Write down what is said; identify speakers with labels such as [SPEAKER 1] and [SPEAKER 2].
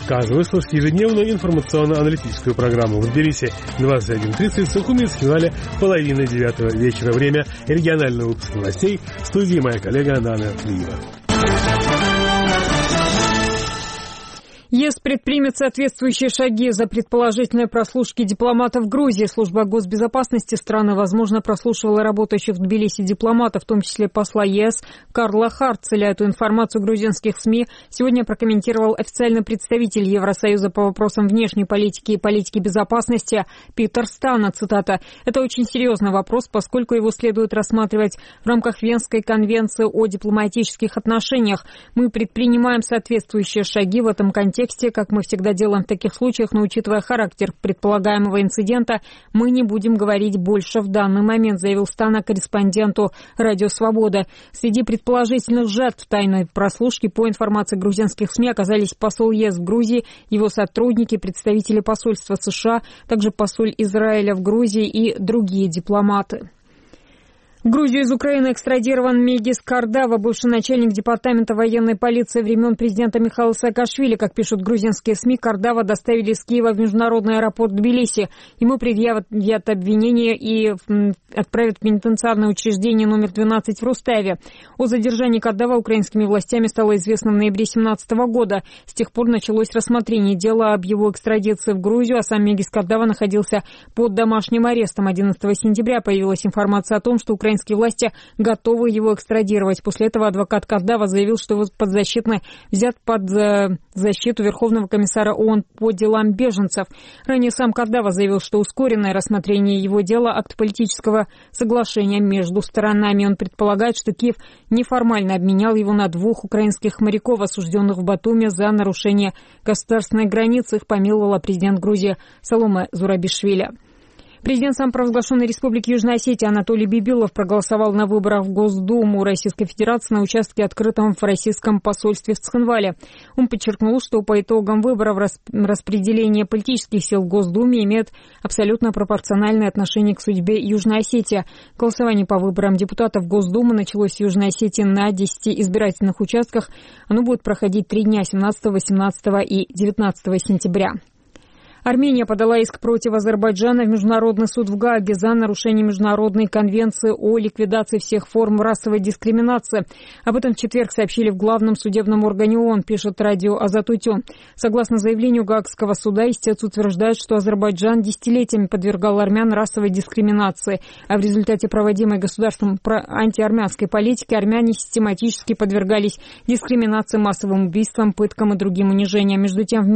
[SPEAKER 1] Кавказа. Вы слушаете ежедневную информационно-аналитическую программу в Тбилиси 21:30, в Сухуми, в канале 8:30 вечера. Время регионального выпуска новостей. В студии моя коллега Нана Лиева.
[SPEAKER 2] ЕС предпримет соответствующие шаги за предположительные прослушки дипломатов Грузии. Служба госбезопасности страны, возможно, прослушивала работающих в Тбилиси дипломатов, в том числе посла ЕС Карла Харцеля. Эту информацию грузинских СМИ сегодня прокомментировал официальный представитель Евросоюза по вопросам внешней политики и политики безопасности Питер Стана. Цитата: «Это очень серьезный вопрос, поскольку его следует рассматривать в рамках Венской конвенции о дипломатических отношениях. Мы предпринимаем соответствующие шаги в этом контексте, как мы всегда делаем в таких случаях, но учитывая характер предполагаемого инцидента, мы не будем говорить больше в данный момент», заявил Стана корреспонденту «Радио Свобода». Среди предположительных жертв тайной прослушки, по информации грузинских СМИ, оказались посол ЕС в Грузии, его сотрудники, представители посольства США, также посол Израиля в Грузии и другие дипломаты. В Грузию из Украины экстрадирован Мегис Кардава, бывший начальник департамента военной полиции времен президента Михаила Саакашвили. Как пишут грузинские СМИ, Кардава доставили из Киева в международный аэропорт Тбилиси. Ему предъявят обвинения и отправят в пенитенциарное учреждение номер 12 в Руставе. О задержании Кардава украинскими властями стало известно в ноябре 2017 года. С тех пор началось рассмотрение дела об его экстрадиции в Грузию, а сам Мегис Кардава находился под домашним арестом. 11 сентября появилась информация о том, что украинские власти готовы его экстрадировать. После этого адвокат Кардава заявил, что его подзащитный взят под защиту Верховного комиссара ООН по делам беженцев. Ранее сам Кардава заявил, что ускоренное рассмотрение его дела – акт политического соглашения между сторонами. Он предполагает, что Киев неформально обменял его на 2 украинских моряков, осужденных в Батуми за нарушение государственной границы. Их помиловала президент Грузии Саломе Зурабишвили. Президент самопровозглашенной Республики Южная Осетия Анатолий Бибилов проголосовал на выборах в Госдуму Российской Федерации на участке, открытом в российском посольстве в Цхинвале. Он подчеркнул, что по итогам выборов распределение политических сил в Госдуме имеет абсолютно пропорциональное отношение к судьбе Южной Осетии. Голосование по выборам депутатов в Госдуму началось в Южной Осетии на 10 избирательных участках. Оно будет проходить 3 дня – 17, 18 и 19 сентября. Армения подала иск против Азербайджана в Международный суд в Гааге за нарушение Международной конвенции о ликвидации всех форм расовой дискриминации. Об этом в четверг сообщили в главном судебном органе ООН, пишет радио Азат-Утю. Согласно заявлению Гаагского суда, истец утверждает, что Азербайджан десятилетиями подвергал армян расовой дискриминации, а в результате проводимой государством антиармянской политики армяне систематически подвергались дискриминации, массовым убийствам, пыткам и другим унижениям. Между тем,